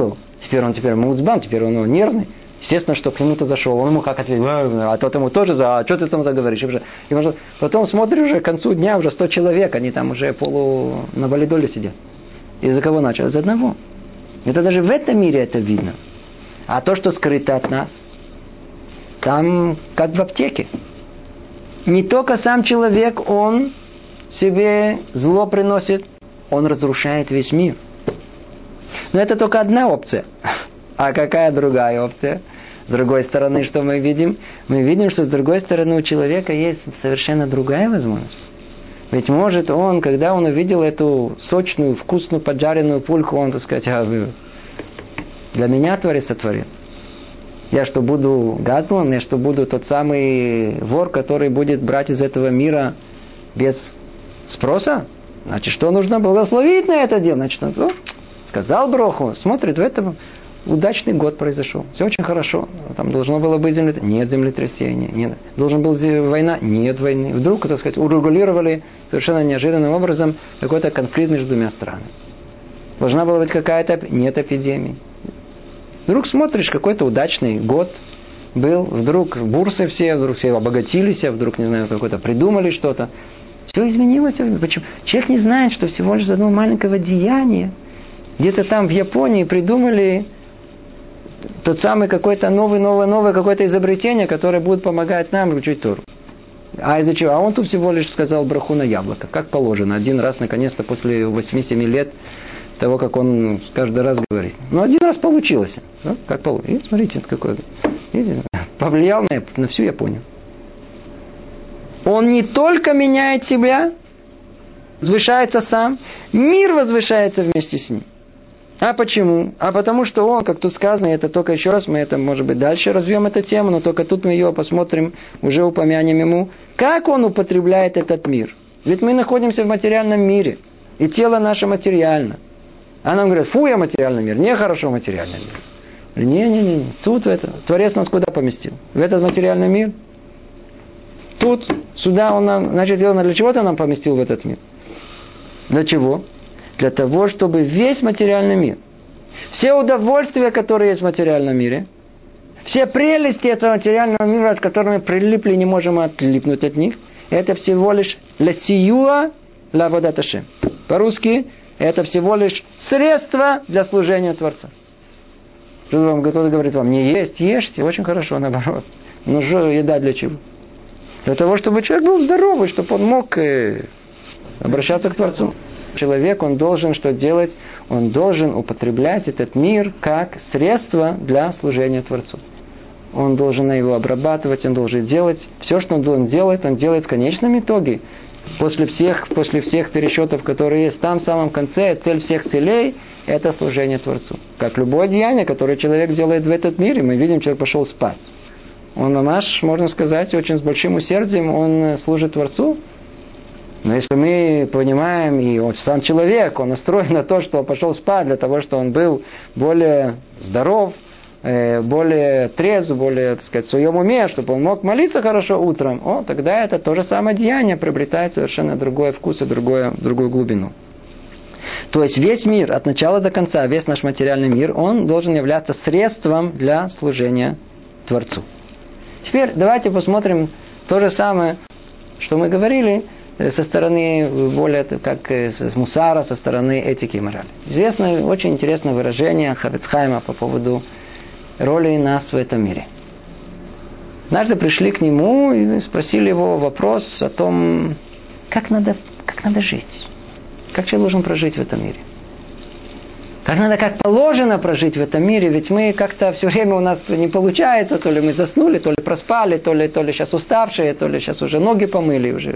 Теперь он теперь муцбан, теперь он нервный. Естественно, что к нему-то зашел, он ему как ответил, а тот ему тоже, а что ты там так говоришь? И потом смотришь уже к концу дня, уже сто человек, они там уже полу на валидоле сидят. Из-за кого начал? Из одного. Это даже в этом мире это видно. А то, что скрыто от нас, там как в аптеке. Не только сам человек, он себе зло приносит, он разрушает весь мир. Но это только одна опция. А какая другая опция? С другой стороны, что мы видим? Мы видим, что с другой стороны у человека есть совершенно другая возможность. Ведь может он, когда он увидел эту сочную, вкусную, поджаренную пульку, он, так сказать, а, для меня Творец сотворил. Я что, буду газлан? Я что, буду тот самый вор, который будет брать из этого мира без спроса? Значит, что нужно благословить на это дело? Значит, он, о, сказал броху, смотрит, в этом удачный год произошел. Все очень хорошо. Там должно было быть землетрясение. Нет землетрясения. Нет. Должен был война. Нет войны. Вдруг, так сказать, урегулировали совершенно неожиданным образом какой-то конфликт между двумя странами. Должна была быть какая-то... Нет эпидемии. Вдруг смотришь, какой-то удачный год был. Вдруг бурсы все, вдруг все обогатились, вдруг, не знаю, какой-то придумали что-то. Все изменилось. Почему? Человек не знает, что всего лишь из одного маленького деяния где-то там в Японии придумали тот самый какой-то новый, новое, новое какое-то изобретение, которое будет помогать нам учить Тору. А из-за чего? А он тут всего лишь сказал браху на яблоко, как положено. Один раз, наконец-то, после восьми-семи лет того, как он каждый раз говорит. Ну, один раз получилось. Да? Как положено. И смотрите, какой. Видите? Повлиял на, на всю Японию. Он не только меняет себя, возвышается сам, мир возвышается вместе с ним. А почему? А потому что он, как тут сказано, это только еще раз, мы это, может быть, дальше развьем эту тему, но только тут мы ее посмотрим, уже упомянем ему, как он употребляет этот мир. Ведь мы находимся в материальном мире, и тело наше материально. А нам говорят, фу, я материальный мир, нехорошо материальный мир. Не-не-не, тут в это, Творец нас куда поместил? В этот материальный мир? Тут, сюда он нам, значит, для чего-то нам поместил в этот мир? Для чего? Для того, чтобы весь материальный мир, все удовольствия, которые есть в материальном мире, все прелести этого материального мира, от которых мы прилипли, не можем отлипнуть от них, это всего лишь ласиюа лаводат Ашем. По-русски, это всего лишь средство для служения Творца. Кто-то говорит вам, не есть, ешьте, очень хорошо, наоборот. Но же еда для чего? Для того, чтобы человек был здоровый, чтобы он мог обращаться к Творцу. Человек, он должен что делать? Он должен употреблять этот мир как средство для служения Творцу. Он должен его обрабатывать, он должен делать все, что он делает, он делает в конечном итоге. После всех, после всех пересчетов, которые есть там, в самом конце, цель всех целей – это служение Творцу. Как любое деяние, которое человек делает в этот мире, мы видим, человек пошел спать. Он, наш, можно сказать, очень с большим усердием, он служит Творцу. Но если мы понимаем, и он сам человек, он настроен на то, что он пошел спать для того, чтобы он был более здоров, более трезв, более, так сказать, в своем уме, чтобы он мог молиться хорошо утром, о, тогда это то же самое деяние приобретает совершенно другой вкус и другое, другую глубину. То есть весь мир, от начала до конца, весь наш материальный мир, он должен являться средством для служения Творцу. Теперь давайте посмотрим то же самое, что мы говорили, со стороны более как с мусара, со стороны этики и морали. Известное, очень интересное выражение Хафец Хаима по поводу роли нас в этом мире. Однажды пришли к нему и спросили его вопрос о том, как надо, как надо жить, как человек должен прожить в этом мире. Как надо, как положено прожить в этом мире, ведь мы как-то все время у нас не получается, то ли мы заснули, то ли проспали, то ли, то ли сейчас уставшие, то ли сейчас уже ноги помыли уже.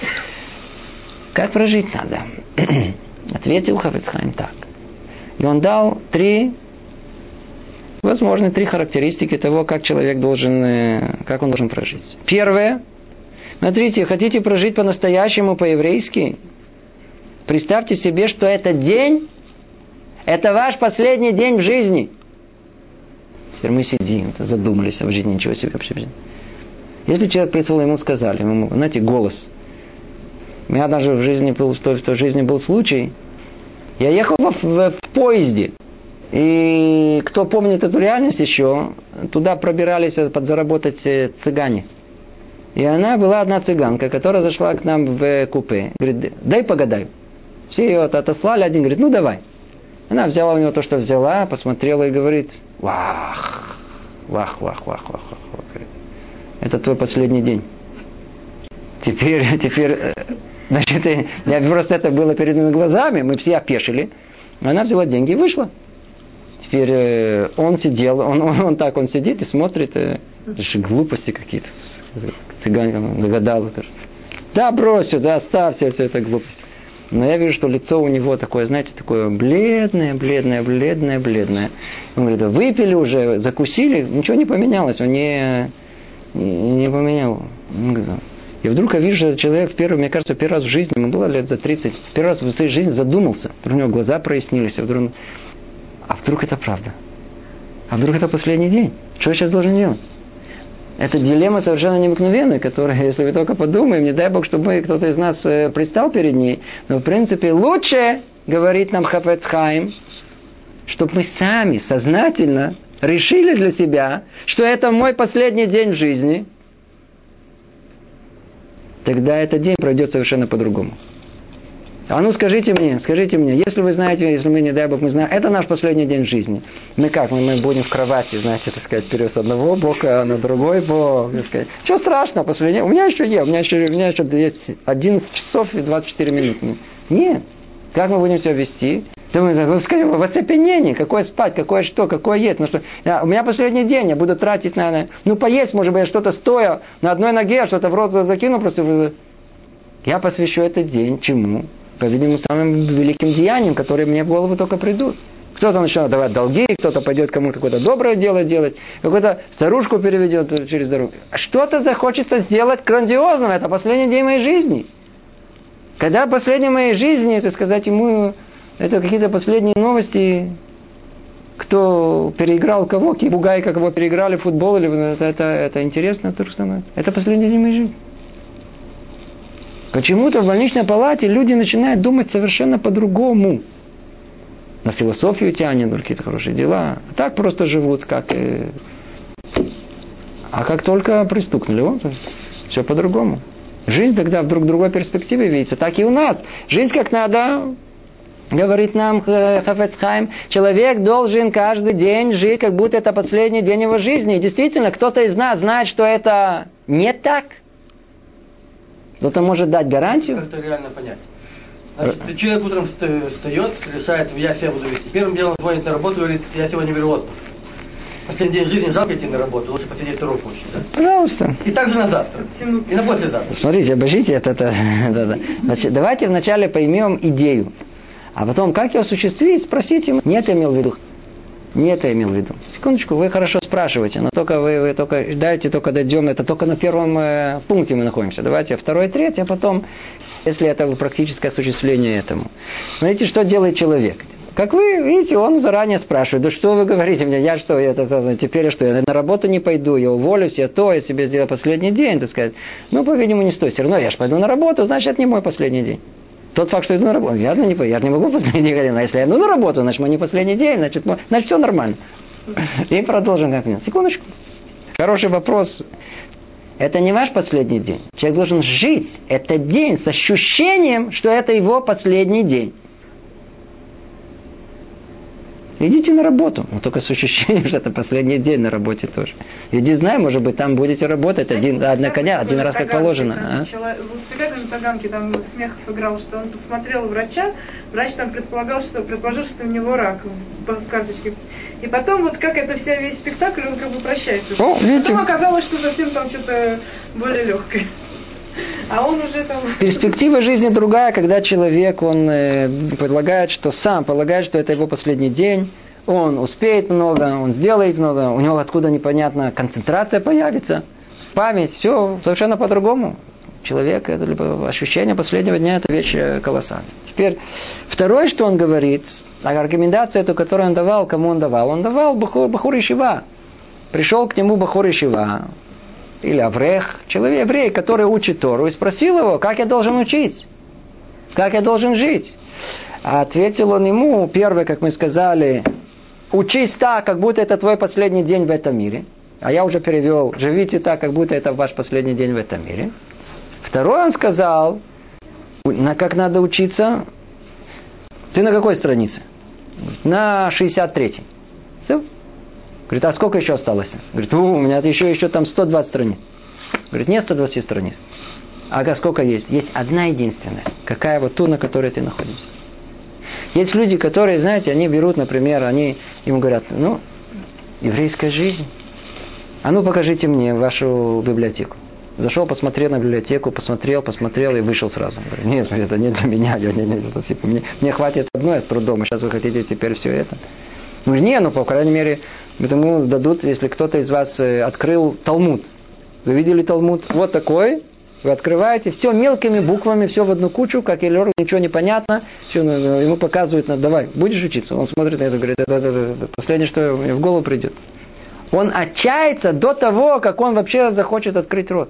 Как прожить надо? Ответил Хафец Хаим так. И он дал три, возможно, три характеристики того, как человек должен, как он должен прожить. Первое. Смотрите, хотите прожить по-настоящему, по-еврейски? Представьте себе, что этот день, это ваш последний день в жизни. Теперь мы сидим, задумались об жизни, ничего себе вообще. Если человек пришел, ему сказали, ему, знаете, голос. У меня даже в жизни был, в той жизни был случай. Я ехал в, в, в поезде. И кто помнит эту реальность еще, туда пробирались подзаработать цыгане. И она была одна цыганка, которая зашла к нам в купе. Говорит, дай погадаю. Все ее отослали, один говорит, ну давай. Она взяла у него то, что взяла, посмотрела и говорит, вах, вах, вах, вах, вах, вах. Это твой последний день. Теперь, теперь, значит, я просто это было перед моими глазами, мы все опешили. Она взяла деньги и вышла. Теперь он сидел, он, он, он так, он сидит и смотрит, глупости какие-то. Цыганка догадалась. Да, брось, да, оставь все, все это глупость. Но я вижу, что лицо у него такое, знаете, такое бледное, бледное, бледное, бледное. Он говорит, выпили уже, закусили, ничего не поменялось, он не, не, не поменял. И вдруг я вижу, что человек первый, мне кажется, первый раз в жизни, ему было лет за тридцать, первый раз в своей жизни задумался. Вдруг у него глаза прояснились, а вдруг, а вдруг это правда? А вдруг это последний день? Что я сейчас должен делать? Это дилемма совершенно необыкновенная, которая, если вы только подумаем, не дай Бог, чтобы кто-то из нас предстал перед ней. Но, в принципе, лучше, говорит нам Хафец Хаим, чтобы мы сами сознательно решили для себя, что это мой последний день в жизни. Тогда этот день пройдет совершенно по-другому. А ну скажите мне, скажите мне, если вы знаете, если мы, не дай Бог, мы знаем, это наш последний день в жизни. Мы как? Мы, мы будем в кровати, знаете, так сказать, вперед с одного бока на другой бок. Сказать. Что страшного, последний? У меня еще есть, у меня еще, у меня еще есть одиннадцать часов и двадцать четыре минуты. Нет. Как мы будем себя вести? Думаю, скажем, в оцепенении, какое спать, какое что, какое есть. Ну, что, я, у меня последний день, я буду тратить на... Ну, поесть, может быть, я что-то стоя на одной ноге, что-то в рот закину, просто... Я посвящу этот день чему? По-видимому, самым великим деяниям, которые мне в голову только придут. Кто-то начнет давать долги, кто-то пойдет кому-то какое-то доброе дело делать, какую-то старушку переведет через дорогу. Что-то захочется сделать грандиозного. Это последний день моей жизни. Когда последний моей жизни, это сказать ему, это какие-то последние новости, кто переиграл кого, какие бугаи кого переиграли в футбол, или это, это, это интересно вдруг становится. Это последний день моей жизни. Почему-то в больничной палате люди начинают думать совершенно по-другому. На философию тянет, на какие-то хорошие дела. А так просто живут, как... И... А как только пристукнули, вот, все по-другому. Жизнь тогда вдруг в другой перспективе видится. Так и у нас. Жизнь как надо, говорит нам Хафец Хаим, человек должен каждый день жить, как будто это последний день его жизни. И действительно, кто-то из нас знает, что это не так. Кто-то может дать гарантию? Как это реально понять? Значит, человек утром встает, решает, я себя буду вести. Первым делом звонит на работу и говорит, я сегодня беру отпуск. Последний день жизни жалко идти на работу, лучше посидеть вторую получить, да? Пожалуйста. И так же на завтра. И на послезавтра. Смотрите, обождите это. это, это, это. Значит, давайте вначале поймем идею. А потом, как ее осуществить, спросите. Нет, я имел в виду. Нет, я имел в виду. Секундочку, вы хорошо спрашиваете, но только вы, вы только дайте, только дойдем, это только на первом э, пункте мы находимся. Давайте второй, третий, а потом, если это практическое осуществление этому. Смотрите, что делает человек. Как вы видите, он заранее спрашивает, да что вы говорите мне, я что, я, это, теперь что, я на работу не пойду, я уволюсь, я то, я себе сделаю последний день, так сказать. Ну, по-видимому, не стоит. Все равно я же пойду на работу, значит, это не мой последний день. Тот факт, что я иду на работу, я не, я не могу последний день говорить, но если я иду на работу, значит, мой не последний день, значит, мой, значит все нормально. И продолжим как-нибудь. Секундочку. Хороший вопрос. Это не ваш последний день. Человек должен жить этот день с ощущением, что это его последний день. Идите на работу, но только с ощущением, что это последний день на работе тоже. Иди, знай, может быть, там будете работать один, одна коня, один раз как положено. В воспитательной таганке там Смехов играл, что он посмотрел врача, врач там предполагал, что предположил, что у него рак в карточке. И потом вот как это вся весь спектакль, он как бы прощается. О, потом оказалось, что совсем там что-то более легкое. А он уже там... Перспектива жизни другая, когда человек, он э, предлагает, что сам полагает, что это его последний день, он успеет много, он сделает много, у него откуда непонятно концентрация появится, память, все совершенно по-другому. Человек, это либо ощущение последнего дня, это вещь колоссальная. Теперь, второе, что он говорит, аргументация эту, которую он давал, кому он давал? Он давал Бахур, Бахур Ишива. Пришел к нему Бахур Ишива, или Аврех, человек, еврей, который учит Тору, и спросил его, как я должен учить, как я должен жить. А ответил он ему, первое, как мы сказали, учись так, как будто это твой последний день в этом мире. А я уже перевел, живите так, как будто это ваш последний день в этом мире. Второй он сказал, на как надо учиться. Ты на какой странице? На шестьдесят третьей. Все. Говорит, а сколько еще осталось? Говорит, у меня еще, еще там сто двадцать страниц. Говорит, нет сто двадцать страниц. Ага, сколько есть? Есть одна единственная. Какая вот ту, на которой ты находишься. Есть люди, которые, знаете, они берут, например, они им говорят, ну, еврейская жизнь. А ну, покажите мне вашу библиотеку. Зашел, посмотрел на библиотеку, посмотрел, посмотрел и вышел сразу. Говорю, нет, смотри, это не для меня. Я, не, не, спасибо. Мне, мне хватит одной с трудом, и сейчас вы хотите теперь все это. Говорю, не, ну, по крайней мере, ему дадут, если кто-то из вас открыл Талмуд. Вы видели Талмуд? Вот такой. Вы открываете, все мелкими буквами, все в одну кучу, как Эльор, ничего не понятно. Все, ему показывают, давай, будешь учиться? Он смотрит на это, говорит, это, это, это последнее, что мне в голову придет. Он отчается до того, как он вообще захочет открыть рот.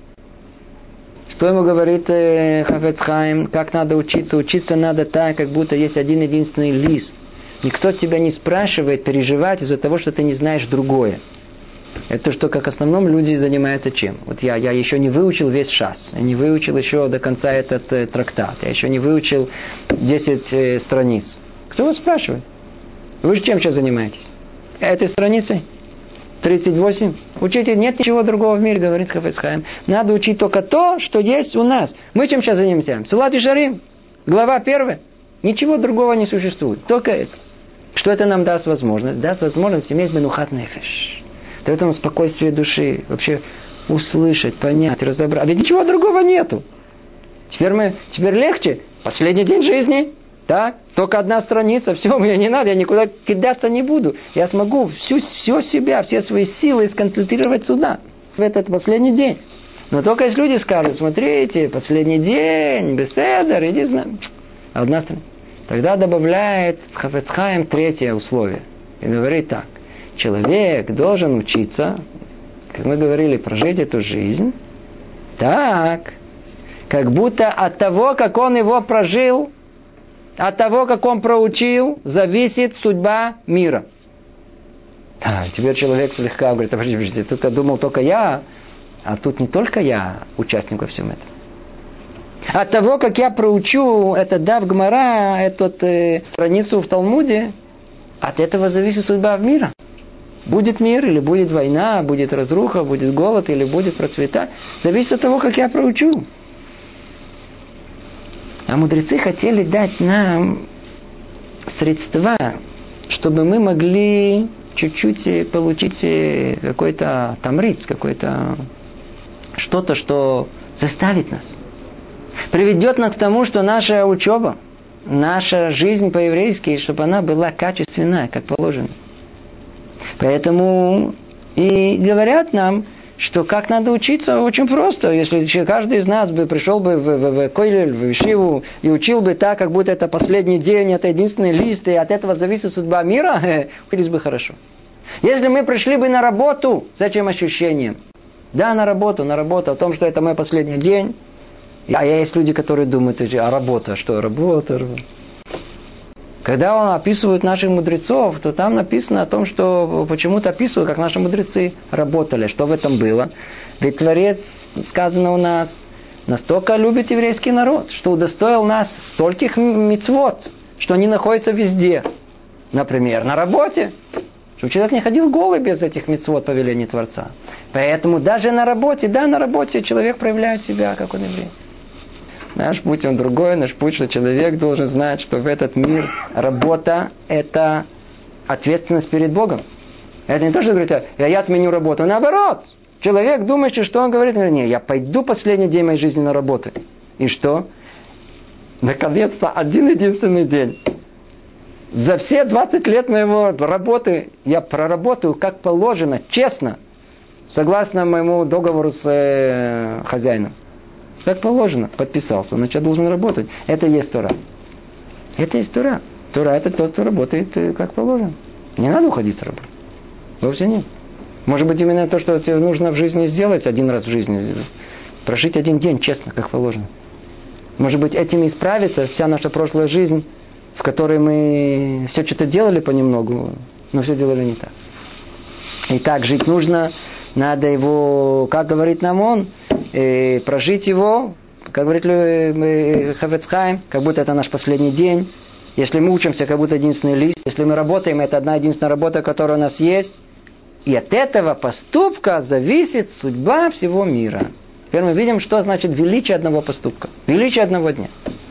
Что ему говорит э, Хафец Хаим, как надо учиться? Учиться надо так, как будто есть один единственный лист. Никто тебя не спрашивает переживать из-за того, что ты не знаешь другое. Это что, как в основном люди занимаются чем? Вот я, я еще не выучил весь шас, я не выучил еще до конца этот э, трактат, я еще не выучил десять э, страниц. Кто вас спрашивает? Вы же чем сейчас занимаетесь? Этой страницей? тридцать восемь? Учите, нет ничего другого в мире, говорит Хафец Хаим. Надо учить только то, что есть у нас. Мы чем сейчас занимаемся? Силат Ешарим, глава первая. Ничего другого не существует, только это. Что это нам даст возможность? Даст возможность иметь менухат нефеш. Дает нам спокойствие души, вообще услышать, понять, разобрать. А ведь ничего другого нету. Теперь мы, теперь легче. Последний день жизни, так, только одна страница, все, мне не надо, я никуда кидаться не буду. Я смогу всю, всю себя, все свои силы сконцентрировать сюда, в этот последний день. Но только если люди скажут, смотрите, последний день, беседер, иди знаю. Одна страница. Тогда добавляет Хафец Хаим третье условие. И говорит так. Человек должен учиться, как мы говорили, прожить эту жизнь так, как будто от того, как он его прожил, от того, как он проучил, зависит судьба мира. А, теперь человек слегка говорит, подожди, подожди, тут я думал только я, а тут не только я участник во всем этом. От того, как я проучу это Дав Гмара, эту э, страницу в Талмуде, от этого зависит судьба мира. Будет мир, или будет война, будет разруха, будет голод, или будет процвета. Зависит от того, как я проучу. А мудрецы хотели дать нам средства, чтобы мы могли чуть-чуть получить какой-то тамриц, какой-то что-то, что заставит нас. Приведет нас к тому, что наша учеба, наша жизнь по-еврейски, чтобы она была качественная, как положено. Поэтому и говорят нам, что как надо учиться, очень просто. Если каждый из нас бы пришел бы в, в, в Койлель, в Ишиву и учил бы так, как будто это последний день, это единственный лист, и от этого зависит судьба мира, учились бы хорошо. Если мы пришли бы на работу с этим ощущением, да, на работу, на работу, о том, что это мой последний день, а есть люди, которые думают, а работа, что работа, работа. Когда он описывает наших мудрецов, то там написано о том, что почему-то описывают, как наши мудрецы работали. Что в этом было? Ведь Творец, сказано у нас, настолько любит еврейский народ, что удостоил нас стольких мицвот, что они находятся везде. Например, на работе. Чтобы человек не ходил голый без этих мицвот повелений Творца. Поэтому даже на работе, да, на работе человек проявляет себя, как он еврей. Наш путь, он другой, наш путь, что человек должен знать, что в этот мир работа – это ответственность перед Богом. Это не то, что говорит, я, я отменю работу. Наоборот, человек думает, что он говорит, не, я пойду последний день моей жизни на работу. И что? Наконец-то один единственный день. За все двадцать лет моего работы я проработаю как положено, честно, согласно моему договору с э, хозяином. Как положено, подписался, значит, я должен работать. Это и есть Тора. Это и есть Тора. Тора – это тот, кто работает как положено. Не надо уходить с работы. Вовсе нет. Может быть, именно то, что тебе нужно в жизни сделать один раз в жизни. Прожить один день честно, как положено. Может быть, этим исправится вся наша прошлая жизнь, в которой мы все что-то делали понемногу. но все делали не так. И так жить нужно, надо его, как говорит нам он, э, прожить его, как говорит э, Хафец Хаим, как будто это наш последний день. Если мы учимся, как будто единственный лист. Если мы работаем, это одна единственная работа, которая у нас есть. И от этого поступка зависит судьба всего мира. Теперь мы видим, что значит величие одного поступка. Величие одного дня.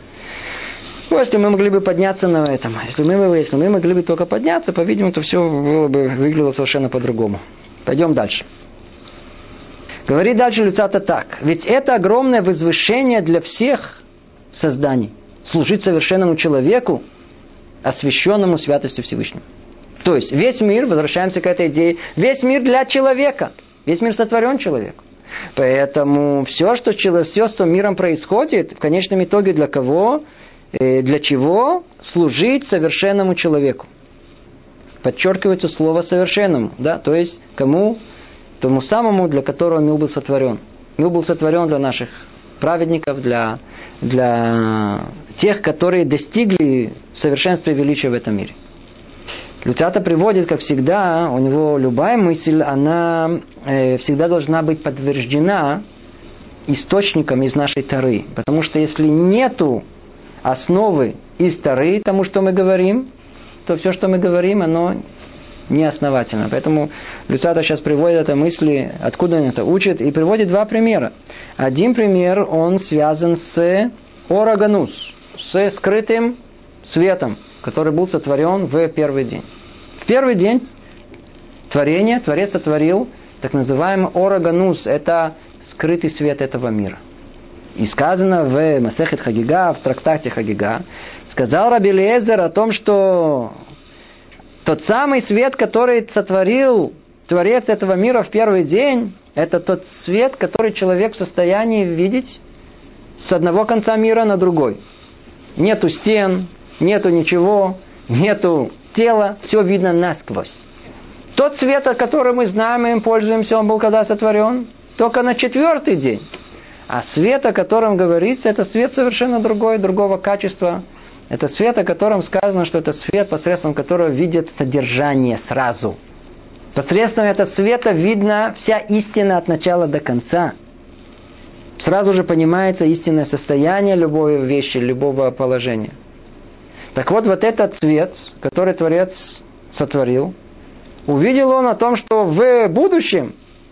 Ну, если мы могли бы подняться на этом, если мы, если мы могли бы только подняться, по-видимому, то все было бы, выглядело совершенно по-другому. Пойдем дальше. Говорит дальше Люцата так. Ведь это огромное возвышение для всех созданий. Служить совершенному человеку, освященному святостью Всевышнего. То есть весь мир, возвращаемся к этой идее, весь мир для человека. Весь мир сотворен человеку. Поэтому все, что, все, что миром происходит, в конечном итоге для кого? Для чего? Служить совершенному человеку. Подчеркивается слово совершенному. Да? То есть кому? Тому самому, для которого мир был сотворен. Мир был сотворен для наших праведников, для, для тех, которые достигли совершенства и величия в этом мире. Люцата приводит, как всегда, у него любая мысль, она э, всегда должна быть подтверждена источником из нашей Торы. Потому что если нету основы из Торы тому, что мы говорим, то все, что мы говорим, оно неосновательно. Поэтому Люцата сейчас приводит это мысли, откуда он это учит, и приводит два примера. Один пример, он связан с Ораганус, с скрытым светом, который был сотворен в первый день. В первый день творения Творец сотворил так называемый Ораганус, это скрытый свет этого мира. И сказано в Масехет Хагига, в трактате Хагига, сказал Раби Элиэзер о том, что тот самый свет, который сотворил Творец этого мира в первый день, это тот свет, который человек в состоянии видеть с одного конца мира на другой. Нету стен, нету ничего, нету тела, все видно насквозь. Тот свет, о котором мы знаем, мы им пользуемся, он был когда сотворен? Только на четвертый день. А свет, о котором говорится, это свет совершенно другой, другого качества. Это свет, о котором сказано, что это свет, посредством которого видят содержание сразу. Посредством этого света видно вся истина от начала до конца. Сразу же понимается истинное состояние любой вещи, любого положения. Так вот, вот этот свет, который Творец сотворил, увидел он о том, что в будущем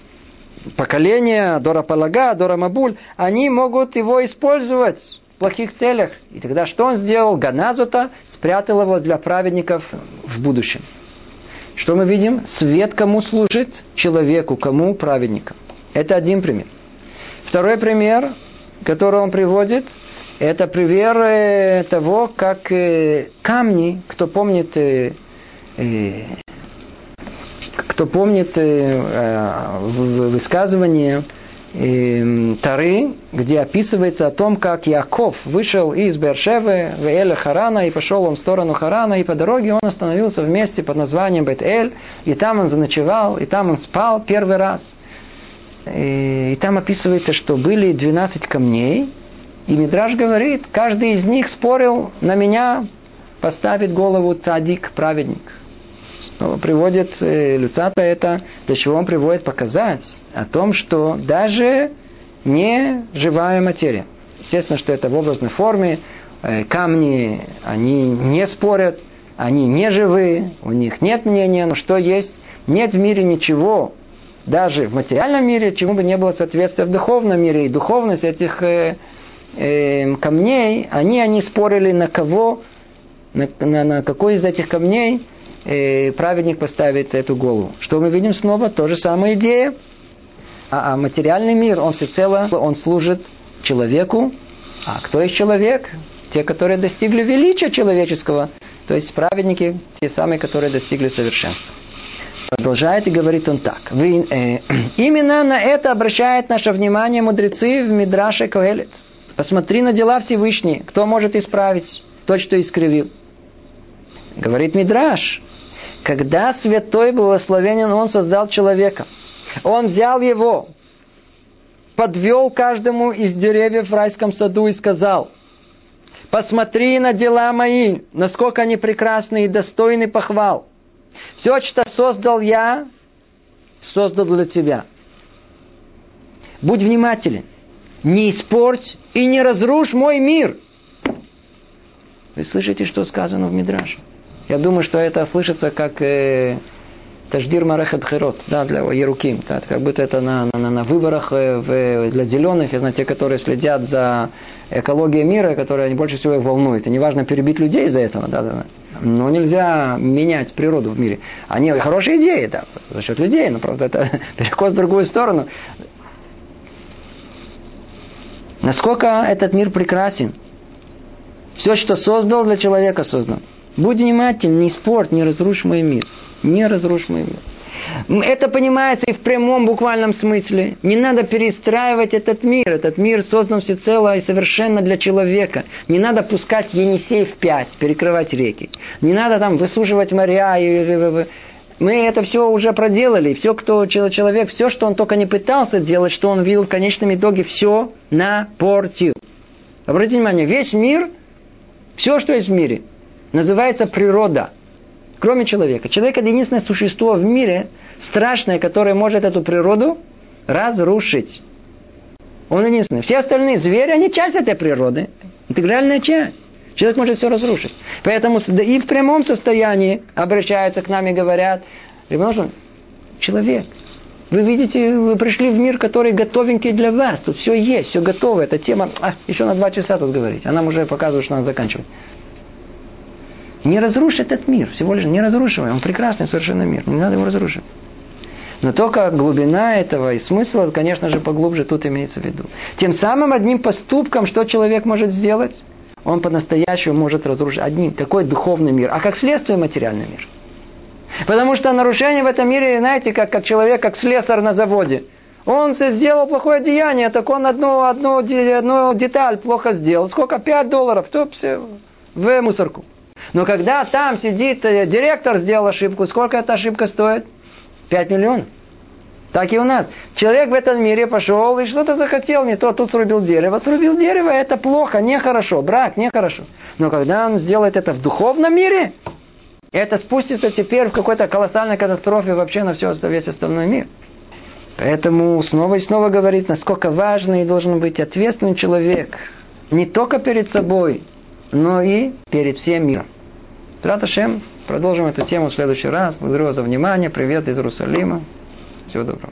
поколения Дора Палага, Дора Мабуль, они могут его использовать в плохих целях. И тогда что он сделал? Ганазута спрятал его для праведников в будущем. Что мы видим? Свет кому служит? Человеку, кому? Праведникам. Это один пример. Второй пример, который он приводит, это пример того, как камни, кто помнит, кто помнит высказывание Торы, где описывается о том, как Яков вышел из Беэр-Шевы в Эля Харана, и пошел он в сторону Харана, и по дороге он остановился в месте под названием Бет-Эль, и там он заночевал, и там он спал первый раз. И, и там описывается, что были двенадцать камней, и Мидраш говорит, каждый из них спорил на меня поставить голову цадик, праведник. Снова приводит э, Люцата это, для чего он приводит показать о том, что даже не живая материя. Естественно, что это в образной форме, э, камни, они не спорят, они не живы, у них нет мнения, но что есть? Нет в мире ничего, даже в материальном мире, чему бы не было соответствия в духовном мире. И духовность этих э, э, камней, они, они спорили на кого, на, на, на какой из этих камней э, праведник поставит эту голову. Что мы видим снова? То же самая идея. А, а материальный мир, он всецело, он служит человеку. А кто есть человек? Те, которые достигли величия человеческого. То есть праведники, те самые, которые достигли совершенства. Продолжает и говорит он так. Вы, э, именно на это обращает наше внимание мудрецы в Мидраше Коэлет. Посмотри на дела Всевышние. Кто может исправить тот, что искривил? Говорит Мидраш. Когда святой благословенен, он создал человека. Он взял его, подвел каждому из деревьев в райском саду и сказал: посмотри на дела мои, насколько они прекрасны и достойны похвал. Все, что создал я, создал для тебя. Будь внимателен. Не испорть и не разрушь мой мир. Вы слышите, что сказано в Мидраше? Я думаю, что это слышится как э, таждир марехет бхирот, да, для Еруким. Да, как будто это на, на, на выборах э, в, для зеленых, я знаю, те, которые следят за экологией мира, которые больше всего их волнует. И неважно перебить людей из-за этого, да, да, но нельзя менять природу в мире. Они хорошие идеи, да, за счет людей, но правда это переход в другую сторону. Насколько этот мир прекрасен. Все, что создал, для человека создал. Будь внимателен, не испорт, не разрушь мой мир. Не разрушь мой мир. Это понимается и в прямом буквальном смысле. Не надо перестраивать этот мир. Этот мир создан всецело и совершенно для человека. Не надо пускать Енисей в пять, перекрывать реки. Не надо там высушивать моря. И... Мы это все уже проделали. Все, кто человек, все, что он только не пытался делать, что он видел в конечном итоге, все напортил. Обратите внимание, весь мир, все, что есть в мире, называется природа. Кроме человека. Человек — это единственное существо в мире, страшное, которое может эту природу разрушить. Он единственный. Все остальные звери, они часть этой природы. Интегральная часть. Человек может все разрушить. Поэтому и в прямом состоянии обращаются к нам и говорят: человек, вы видите, вы пришли в мир, который готовенький для вас. Тут все есть, все готово. Эта тема, а, еще на два часа тут говорить. А нам уже показывают, что надо заканчивать. Не разрушь этот мир. Всего лишь не разрушивай. Он прекрасный совершенно мир. Не надо его разрушить. Но только глубина этого и смысл, конечно же, поглубже тут имеется в виду. Тем самым одним поступком, что человек может сделать, он по-настоящему может разрушить один, какой духовный мир, а как следствие материальный мир. Потому что нарушение в этом мире, знаете, как, как человек, как слесарь на заводе. Он сделал плохое деяние, так он одну, одну, одну деталь плохо сделал. Сколько? Пять долларов. То все в мусорку. Но когда там сидит директор, сделал ошибку, сколько эта ошибка стоит? Пять миллионов. Так и у нас. Человек в этом мире пошел и что-то захотел, не то, тут срубил дерево. Срубил дерево, это плохо, нехорошо. Брак, нехорошо. Но когда он сделает это в духовном мире, это спустится теперь в какой-то колоссальной катастрофе вообще на все, весь остальной мир. Поэтому снова и снова говорит, насколько важный должен быть ответственный человек. Не только перед собой, но и перед всем миром. Рад Ашем, продолжим эту тему в следующий раз. Благодарю вас за внимание. Привет из Иерусалима. Всего доброго.